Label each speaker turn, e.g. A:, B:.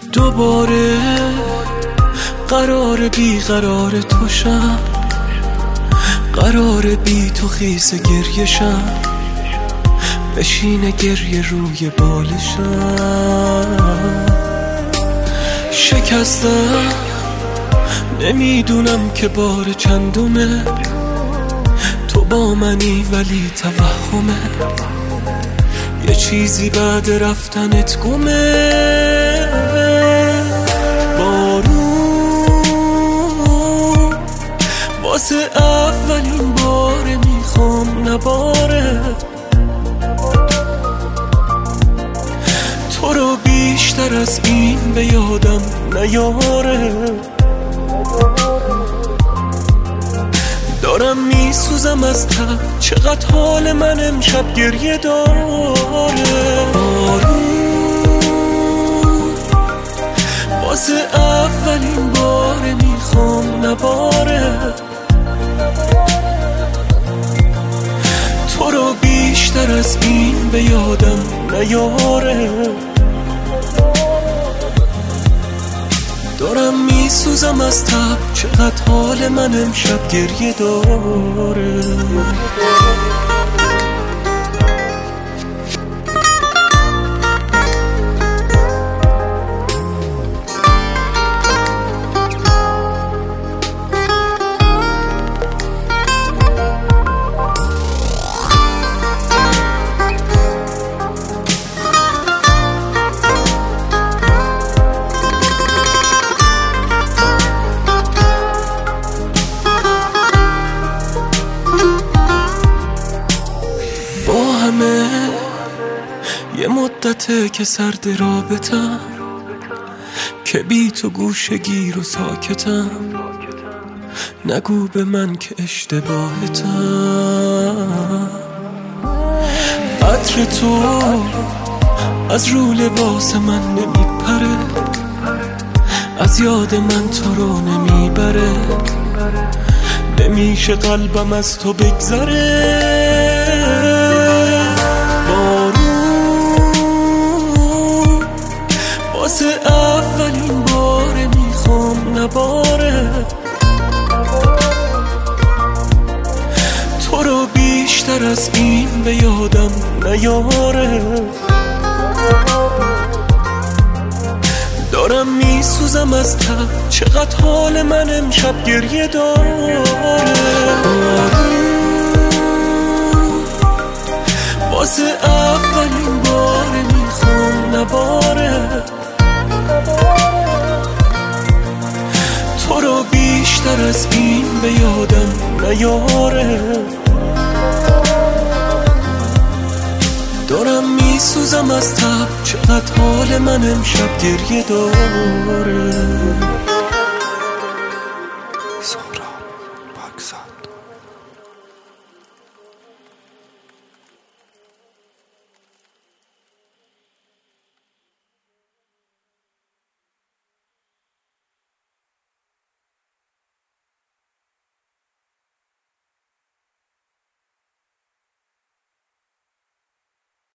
A: دوباره قرار بیقرار تو شم، قرار بی تو خیس گریه شم، بشینه گریه روی بالشم. شکستم نمیدونم که بار چندمه، تو با منی ولی توهمه، یه چیزی بعد رفتنت گمه. بارون واسه اولین باره میخوام نباره، تو رو بیشتر از این به یادم نیاره. دارم میسوزم از تب، چقدر حال من امشب گریه داره. بارون واسه اولین باره میخوام نباره، تو رو بیشتر از این به یادم نیاره. دارم میسوزم از تب، چقدر حال من امشب گریه داره. یه مدته که سرد رابطم، که بی تو گوشه گیر و ساکتم، نگو به من که اشتباهتم. عطر تو از رو لباس من نمیپره، از یاد من تو رو نمیبره، نمیشه قلبم از تو بگذره. واسه اولین باره میخوام نباره، تو رو بیشتر از این به یادم نیاره. دارم میسوزم از تب، چقدر حال من امشب گریه داره. واسه اولین باره میخوام نباره، تو رو بیشتر از این به یادم نیاره. دارم میسوزم از تب، چقدر حال من امشب گریه داره.